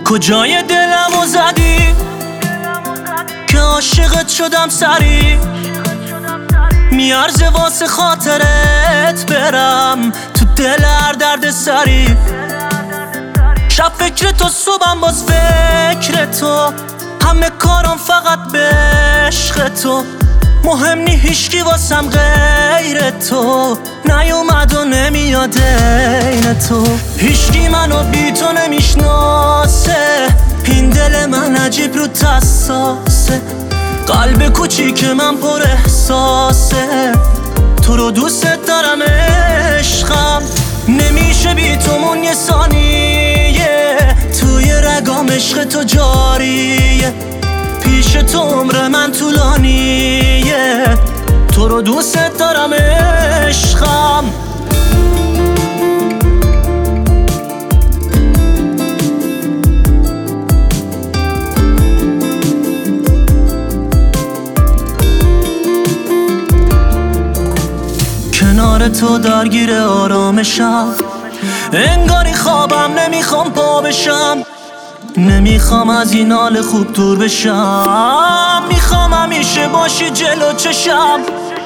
کجای دلمو زدی که عاشقت شدم سری، میارزه واسه خاطرت برم تو دل هر درد سری. شب فکر تو صبحم باز فکر تو، همه کارم فقط به عشق تو. مهم نی هیچکی واسم غیر تو، نیومد و نمیاد این تو. هیچکی منو بی تو نمیشناسه، این دل من عجیب رو حساسه. قلب کوچیک من پر احساسه، تو رو دوست دارم عشقم. نمیشه بی تو مون یه ثانیه، توی رگام عشق تو جاریه. پیش تو عمر من طولانیه، تو رو دوست دارم عشقم. کنار تو درگیر آرامشم، انگاری خوابم نمیخوام پا بشم. نمیخوام از این حال خوب دور بشم، میخوام همیشه باشی جلو چشم.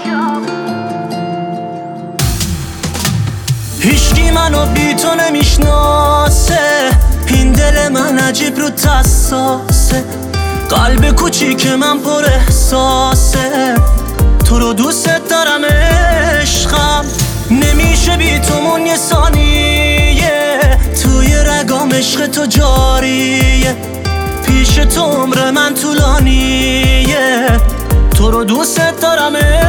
هیچکی منو بی تو نمیشناسه، این دل من عجیب رو حساسه. قلب کوچیک من پر احساسه، تو رو دوست دارم عشقم. نمیشه بی تو مون یه ثانیه، توی رگام عشق تو جاریه. پیش تو عمر من طولانیه، تو رو دوست دارم.